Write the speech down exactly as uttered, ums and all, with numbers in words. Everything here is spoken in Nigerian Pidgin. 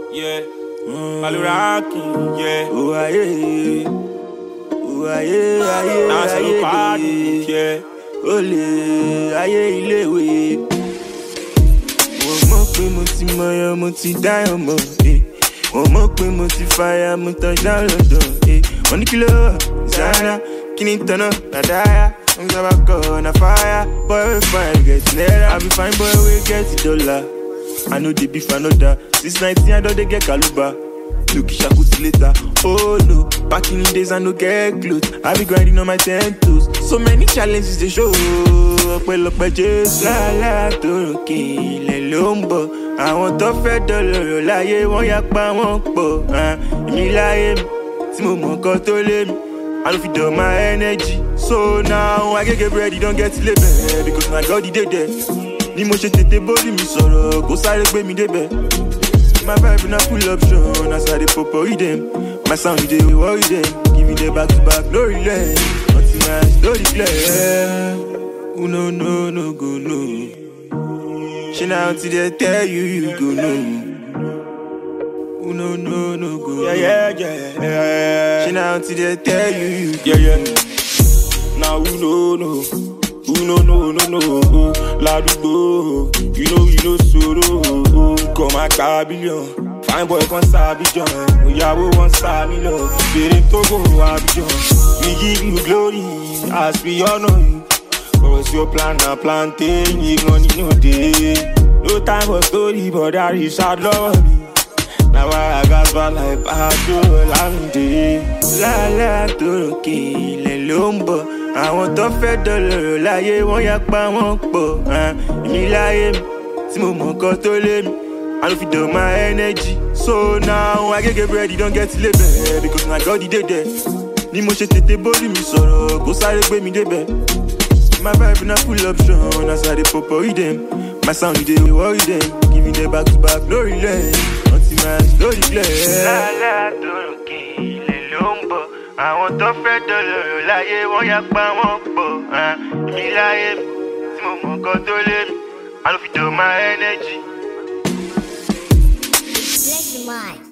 yeah. Maluraki, yeah. Oh aye, oh aye, aye, Dance aye, no party, yeah. Ole, aye iléèwé. Mo mọ̀ pé mo ti mọyán, mo ti dáyàn mọ̀, eh. Mo mọ̀ pé mo ti fire, mo touchdown London, eh. Wọ́n ní kí ló wà, Zana, kí ni tọ̀nà, Nàdáyà. I'm about on a fire, boy we fine, get naira. I be fine, boy we get dollar. I know the beef, I know that. Since nineteen, I don't they get kaluba. Look, shakuti later. Oh no, back in the days, I no get clothes. I be grinding on my ten toes. So many challenges they show. Well up my just la la toroki le lombo. I want to fed dollar, láyé wọ́n yà pa wọ́n pọ̀. Èmi láyé mi, tí mo mọ̀ nǹkan tó lé mi. I don't feed up my energy. So now I get get ready, don't get label. Because my God, he did that. Ni mo ṣe tètè body mi sọ̀rọ̀, kó sáré gbé mi débẹ̀. My vibe na full option, as I dey pop with them. My sound dey worry them, give me the back to back, no relent. Nothing nice, no declare. Who no no no go no. She now till they tell you you go no. Who no no no go. Yeah, yeah, yeah, yeah. She now till they tell you you yeah, yeah. Now who no no, who no no no no. Ladugbo, you know you know soro. Come a cabillion, fine boy con Abidjan. Oyawo one star me love, Bere Togo Abidjan. We give you glory as we honor you. Cause your plan na plantain, you money no day. No time for story, but that is sad love me. Now I got one like Pato Lamide. La la toroki le lombo. Àwọn tó fẹ́ dọ́lọ̀rọ̀ láyé wọ́n yà pa wọ́n pọ̀. Èmi láyé mi, tí mo mọ̀ nǹkan tó lé mi. I don't feed up my energy. So now I get get ready, don't get label. Because my God, he did that. Ni mo ṣe tètè body mi sọ̀rọ̀, kó sáré gbé mi débẹ̀. My vibe na full option, as I dey pop with them. My sound dey worry them, give me the back to back, no relent. Nothing nice, no declare. La la toroki le lombo. Àwọn tó fẹ́ dọ́lọ̀rọ̀ láyé wọ́n yà pa wọ́n pọ̀. Èmi láyé mi, tí mo mọ̀ nǹkan tó lé mi. I don't feed up my energy. Bless your mind.